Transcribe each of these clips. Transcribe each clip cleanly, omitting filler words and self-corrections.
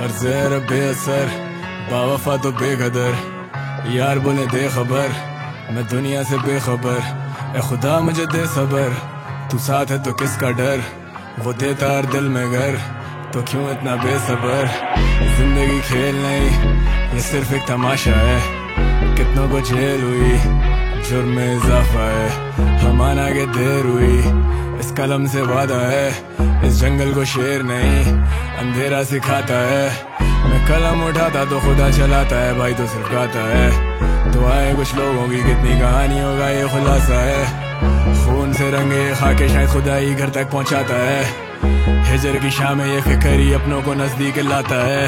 अर्ज़ बेअसर बावफा तो बेकदर, यार बोले दे खबर, मैं दुनिया से बेखबर। ए खुदा मुझे दे सबर, तू साथ है तो किसका डर। वो देता हर दिल में घर, तो क्यों इतना बेसबर। जिंदगी खेल नहीं, ये सिर्फ एक तमाशा है। कितनों को जेल हुई, जुर्म में इजाफा है। हमारा के देर हुई, इस कलम से वादा है। इस जंगल को शेर नहीं, अंधेरा सिखाता है। मैं कलम उठाता तो खुदा चलाता है, भाई तो सिर्फ गाता है। तो आए कुछ लोगों की कितनी कहानियों का ये खुलासा है। खून से रंगे खाके शायद खुदा ही घर तक पहुंचाता है। हिजर की शाम ये फिक्र ही अपनों को नजदीक लाता है।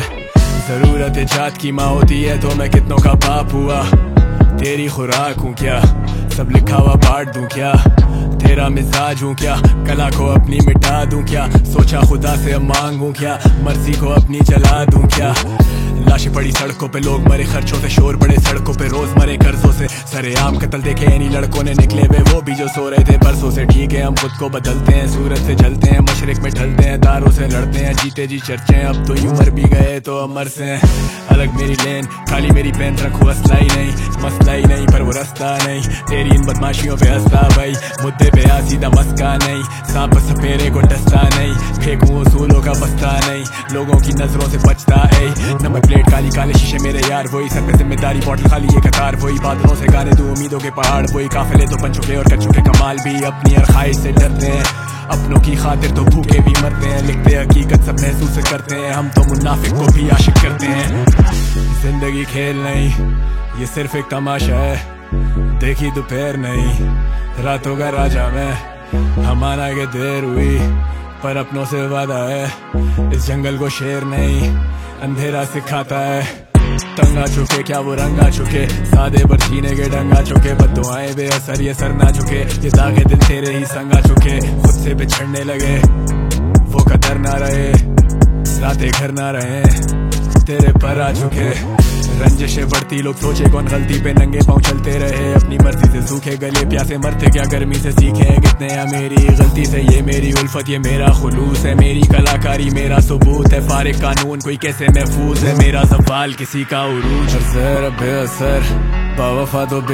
जरूरत जात की माँ होती है तो मैं कितनों का बाप हुआ। तेरी खुराक हूँ क्या, सब लिखा हुआ बांट दूं क्या। तेरा मिजाज हूँ क्या, कला को अपनी मिटा दूं क्या। सोचा खुदा से अब मांगूं क्या, मर्जी को अपनी चला दूं क्या। लाशें पड़ी सड़कों पे, लोग मरे खर्चों से। शोर पड़े सड़कों पे, रोज मरे कर्जों से। सरेआम कत्ल देखे इन्हीं लड़कों ने, निकले वे वो भी जो सो रहे थे परसों से। ठीक है हम खुद को बदलते हैं, सूरज से जलते हैं, मशरिक में ढलते हैं, तारों से लड़ते हैं। जीते जी चर्चे अब तो यूं मर भी गए तो अमर से हैं। अलग मेरी लेन, खाली मेरी पेन, रखो असला ही नहीं, मसला ही नहीं पर वो रास्ता नहीं। तेरी इन बदमाशियों पे हंसता भाई, मुद्दे पे आ सीधा मस्का नहीं। सांप सपेरे को डसता नहीं, फेंकूं उसूलों का बस्ता नहीं। लोगों की नजरों से बचता है। नमक प्लेट काली, काले शीशे मेरे यार वही। सर पे जिम्मेदारी, बॉटल खाली ये कतार वही। बादलों से गाने दूं उम्मीदों के पहाड़ वही। काफिले तो बन चुके और कर चुके कमाल भी, अपनी हर ख्वाहिश से डरते हैं। अपनों की खातिर तो भूखे भी मरते हैं, लिखते हकीकत सब महसूस करते हैं। हम तो मुनाफिक को भी आशिक करते हैं। जिंदगी खेल नहीं, ये सिर्फ एक तमाशा है। देखी दोपहर नहीं, रातों का राजा मैं। हमारा के देर हुई, पर अपनों से वादा है। इस जंगल को शेर नहीं, अंधेरा सिखाता है। टंगा चुके क्या वो रंगा चुके, सादे पर सीने के डंगा चुके। बद्दुआएं बेअसर ये सर ना चुके, ये दागे दिल तेरे ही संगा चुके। खुद से बिछड़ने लगे, वो कदर ना रहे, रातें घर ना रहे, तेरे पर आ चुके। रंजिशें बढ़ती, लोग सोचे कौन गलती पे नंगे पाँव चलते रहे। अपनी मर्जी से सूखे गले प्यासे मरते, क्या गर्मी से सीखे कितने हैं मेरी गलती से। ये मेरी उल्फत, ये मेरा खुलूस है, मेरी कलाकारी मेरा सबूत है। फारिग कानून कोई कैसे महफूज है, मेरा सवाल किसी का उरूज। अर्ज़ बेअसर बावफा तो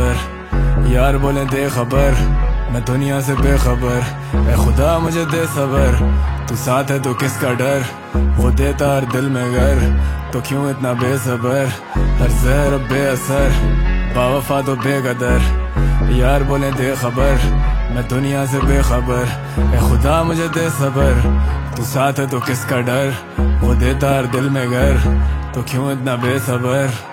बेकदर, यार बोले दे खबर, मैं दुनिया से बेखबर। ए खुदा मुझे दे सबर, तू साथ है तो किसका डर। वो देता हर दिल में घर, तो क्यों इतना बेसबर। अर्ज़ बेअसर बावफा तो बेकदर, यार बोले दे खबर, मैं दुनिया से बेखबर। ए खुदा मुझे दे सबर, तू साथ है तो किसका डर। वो देता हर दिल में घर, तो क्यों इतना बेसबर।